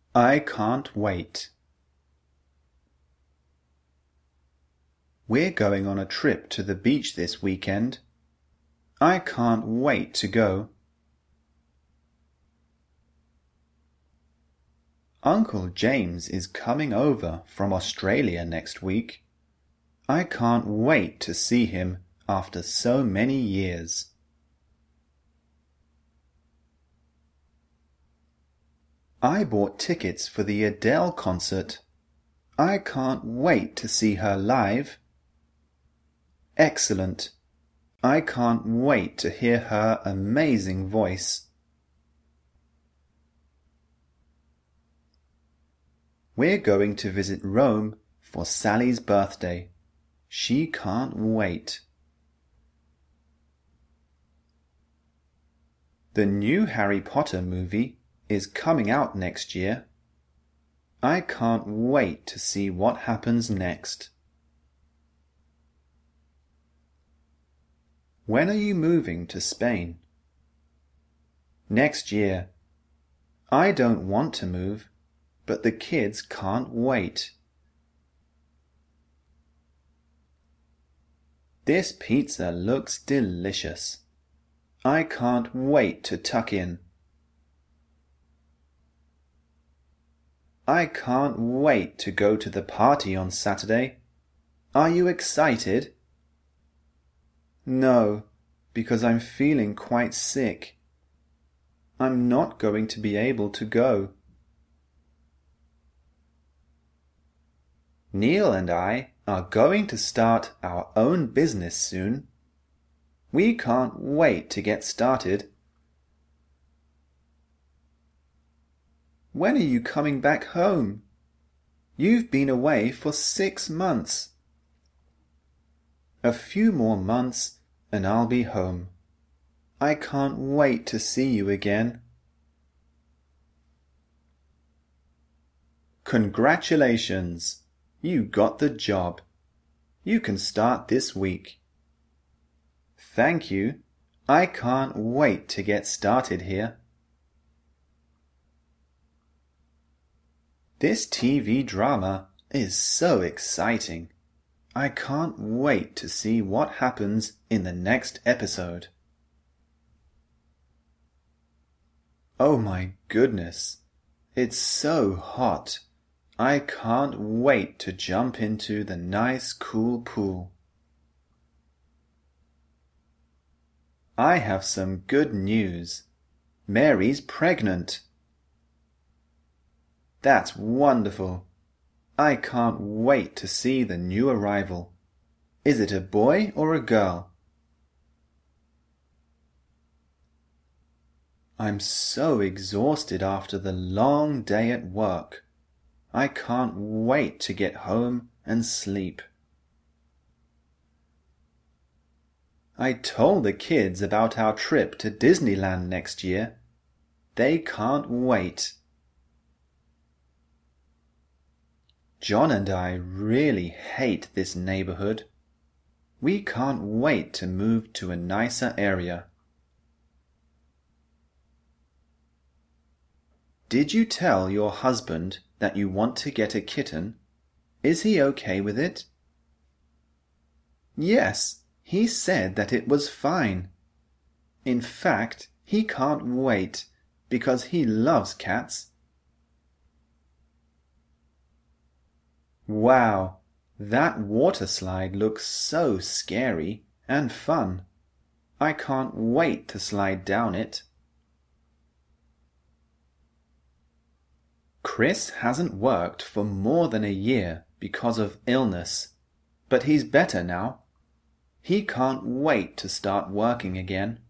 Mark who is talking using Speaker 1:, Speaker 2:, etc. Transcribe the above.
Speaker 1: I can't wait. We're going on a trip to the beach this weekend. I can't wait to go. Uncle James is coming over from Australia next week. I can't wait to see him after so many years. I bought tickets for the Adele concert. I can't wait to see her live. Excellent. I can't wait to hear her amazing voice. We're going to visit Rome for Sally's birthday. She can't wait. The new Harry Potter movie is coming out next year. I can't wait to see what happens next. When are you moving to Spain? Next year. I don't want to move, but the kids can't wait. This pizza looks delicious. I can't wait to tuck in. I can't wait to go to the party on Saturday. Are you excited? No, because I'm feeling quite sick. I'm not going to be able to go. Neil and I are going to start our own business soon. We can't wait to get started. When are you coming back home? You've been away for 6 months. A few more months and I'll be home. I can't wait to see you again. Congratulations! You got the job. You can start this week. Thank you. I can't wait to get started here. This TV drama is so exciting. I can't wait to see what happens in the next episode. Oh my goodness, it's so hot. I can't wait to jump into the nice cool pool. I have some good news. Mary's pregnant. That's wonderful. I can't wait to see the new arrival. Is it a boy or a girl? I'm so exhausted after the long day at work. I can't wait to get home and sleep. I told the kids about our trip to Disneyland next year. They can't wait. John and I really hate this neighborhood. We can't wait to move to a nicer area. Did you tell your husband that you want to get a kitten? Is he okay with it? Yes, he said that it was fine. In fact, he can't wait because he loves cats. Wow, that water slide looks so scary and fun. I can't wait to slide down it. Chris hasn't worked for more than a year because of illness, but he's better now. He can't wait to start working again.